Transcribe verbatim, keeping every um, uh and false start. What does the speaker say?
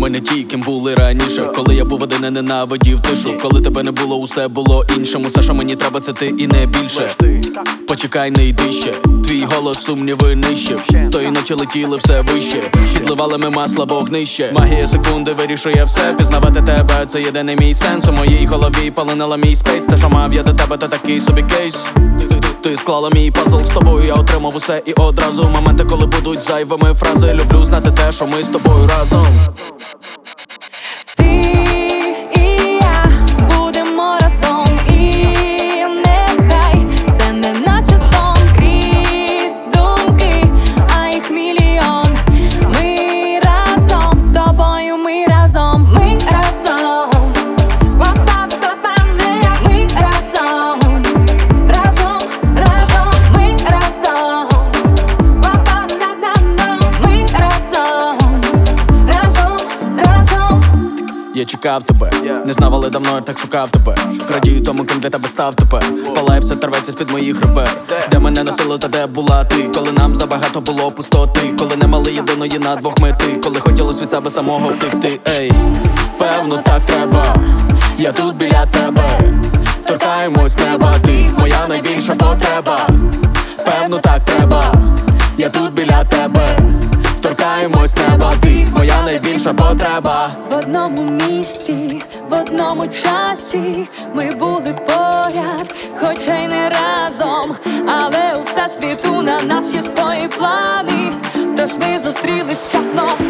Ми не ті, ким були раніше. Коли я був один, я ненавидів тишу. Коли тебе не було, усе було іншим. Усе, що мені треба, це ти і не більше. Почекай, не йди ще. Твій голос сумніви нищив. Тої ночі летіли все вище. Підливали ми масла в огнище. Магія секунди вирішує все. Пізнавати тебе, це єдиний мій сенс. У моїй голові полинила мій спейс. Те, що мав я до тебе, то такий собі кейс. Ти склала мій пазл, з тобою я отримав усе і одразу. Моменти, коли будуть зайвими фрази. Люблю знати те, що ми з тобою разом. Ти і я будемо разом, і нехай це не наче сон крізь думки, а їх мільйон. Ми разом з тобою, ми разом, ми разом. Ми разом, разом, разом, ми разом. Ми разом, разом, разом. Я чекав тебе, не знав, але давно я так шукав тебе. Радію тому, ким для тебе став тепер. Палає все, терветься з-під моїх ребер. Де мене носило, та де була ти? Коли нам забагато було пустоти. Коли не мали єдиної на двох мети. Коли хотілось від себе самого втекти. Ей, певно так треба. Я тут біля тебе. Торкаємось неба, ти моя найбільша потреба. Певно так треба. Я тут біля тебе. Торкаємось неба, ти моя найбільша потреба. В одному місті, в одному часі ми були поряд, хоча й не разом, але у всесвіту на нас є свої плани, тож ми зустрілись вчасно.